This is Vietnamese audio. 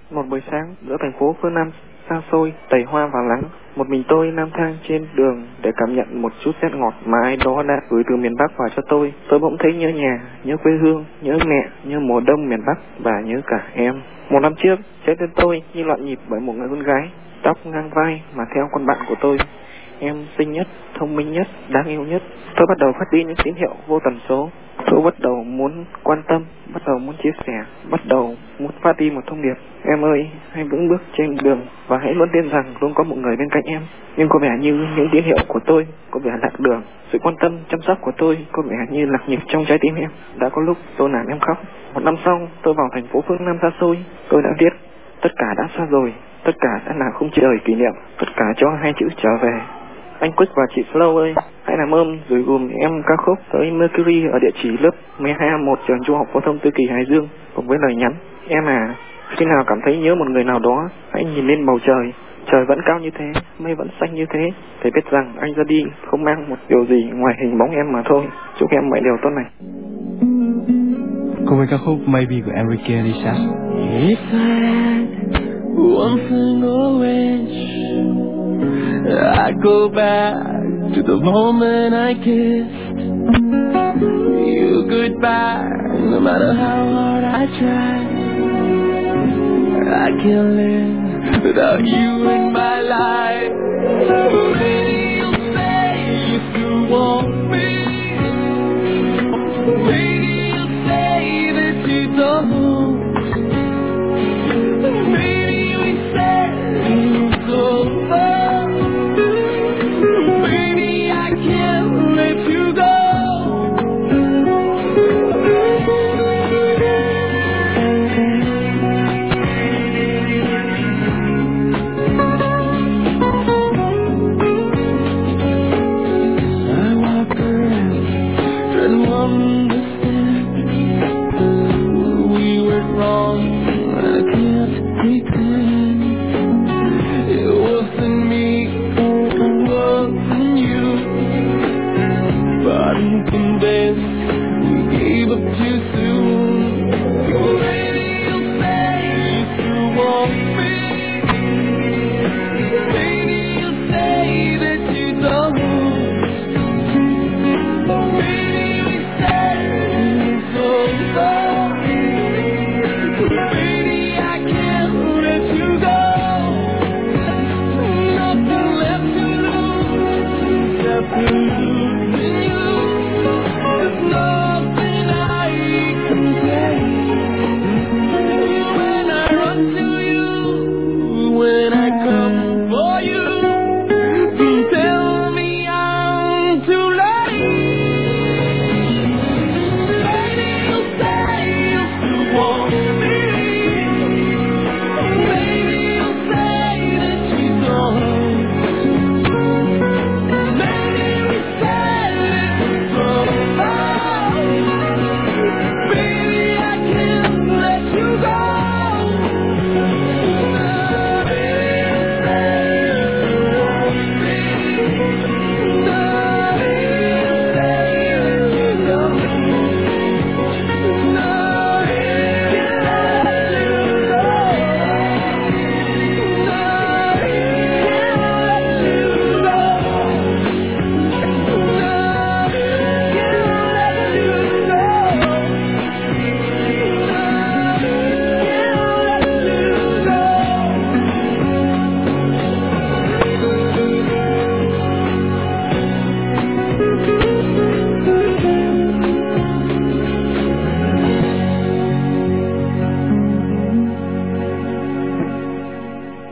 Một buổi sáng giữa thành phố phương Nam xa xôi, đầy hoa và nắng, một mình tôi lang thang trên đường để cảm nhận một chút rét ngọt mà ai đó đã gửi từ miền Bắc vào cho tôi. Tôi bỗng thấy nhớ nhà, nhớ quê hương, nhớ mẹ, nhớ mùa đông miền Bắc và nhớ cả em. Một năm trước, trái tim tôi như loạn nhịp bởi một người con gái, tóc ngang vai mà theo con bạn của tôi. Em xinh nhất, thông minh nhất, đáng yêu nhất. Tôi bắt đầu phát đi những tín hiệu vô tần số. Tôi bắt đầu muốn quan tâm, bắt đầu muốn chia sẻ, bắt đầu muốn phát đi một thông điệp. Em ơi, hãy vững bước trên đường và hãy luôn tin rằng luôn có một người bên cạnh em. Nhưng có vẻ như những tín hiệu của tôi có vẻ lạc đường. Sự quan tâm, chăm sóc của tôi có vẻ như lạc nhịp trong trái tim em. Đã có lúc tôi làm em khóc. Một năm sau, tôi vào thành phố phương Nam xa xôi. Tôi đã viết, tất cả đã xa rồi, tất cả đã là không trời kỷ niệm, tất cả cho hai chữ trở về. Anh Quick và chị Flow ơi, hãy làm ơn gửi gùm em ca khúc tới Mercury ở địa chỉ lớp 12A1 trường Trung học phổ thông Tứ Kỳ Hải Dương cùng với lời nhắn: em à, khi nào cảm thấy nhớ một người nào đó, hãy nhìn lên bầu trời. Trời vẫn cao như thế, mây vẫn xanh như thế, để biết rằng anh ra đi không mang một điều gì ngoài hình bóng em mà thôi. Chúc em mọi điều tốt này. Cùng với ca khúc Maybe của Enrique Iglesias. If I had one single wish, I'd go back to the moment I kissed you goodbye. No matter how hard I try, I can't live without you in my life. Maybe you'll say you still want me. Maybe